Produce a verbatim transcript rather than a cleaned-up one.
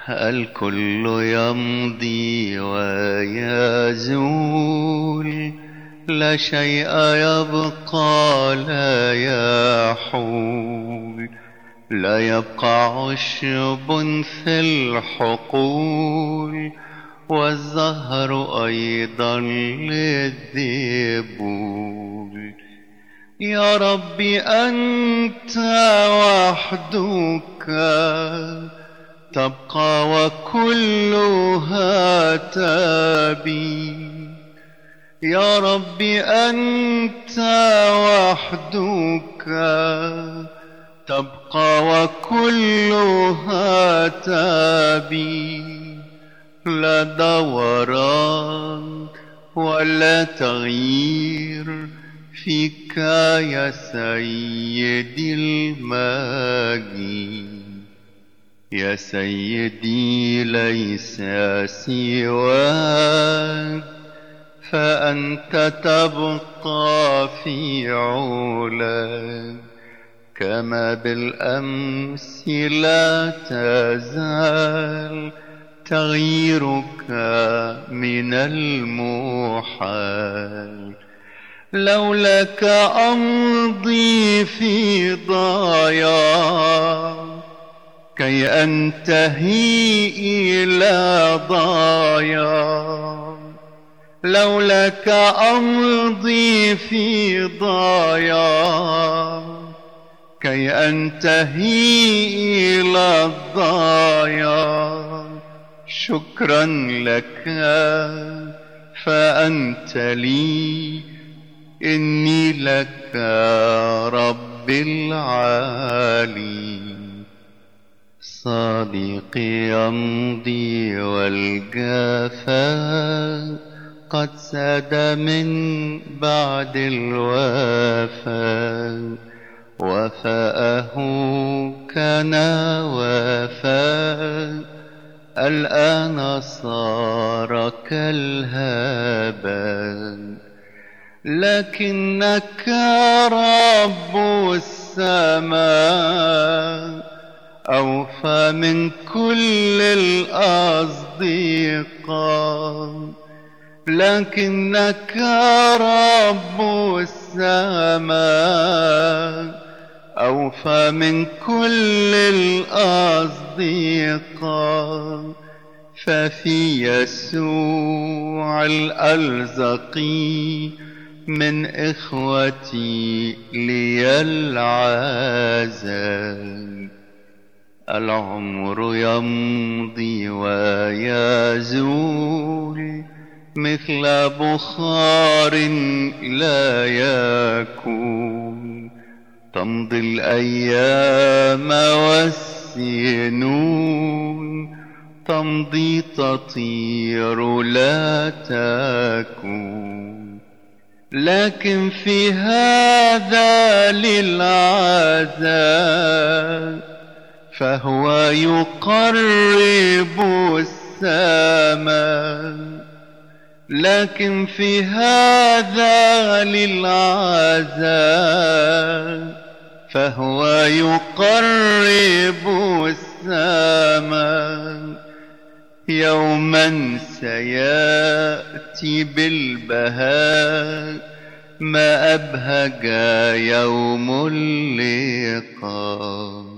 الكل يمضي ويزول، لا شيء يبقى لا يحول، لا يبقى عشب في الحقول، والزهر أيضا للذبول. يا رب أنت وحدك تبقى وكلها تبي. يا رب أنت وحدك تبقى وكلها تبي، لا دوران ولا تغيير فيك يا سيدي المجيد. يا سيدي ليس سواك، فأنت تبقى في علاك، كما بالأمس لا تزال تغييرك من المحال. لولاك أمضي في ضياع كي أنتهي إلى ضياع. لولاك أمضي في ضياع كي أنتهي إلى الضياع. شكرا لك فأنت لي، إني لك رب العالي. صديقي يمضي والجفا قد ساد من بعد الوفاء، وفاءه كان وفاء، الآن صار كالهباء. لكنك رب السماء أوفى من كل الأصدقاء. لكنك رب السماء أوفى من كل الأصدقاء. ففي يسوع الألزقي من إخوتي لي العزاء. العمر يمضي ويزول مثل بخار لا يكون، تمضي الأيام والسنون، تمضي تطير لا تكون. لكن في هذا للعذاب فهو يقرب السماء. لكن في هذا للعذاب فهو يقرب السماء. يوما سيأتي بالبهاء ما أبهج يوم اللقاء.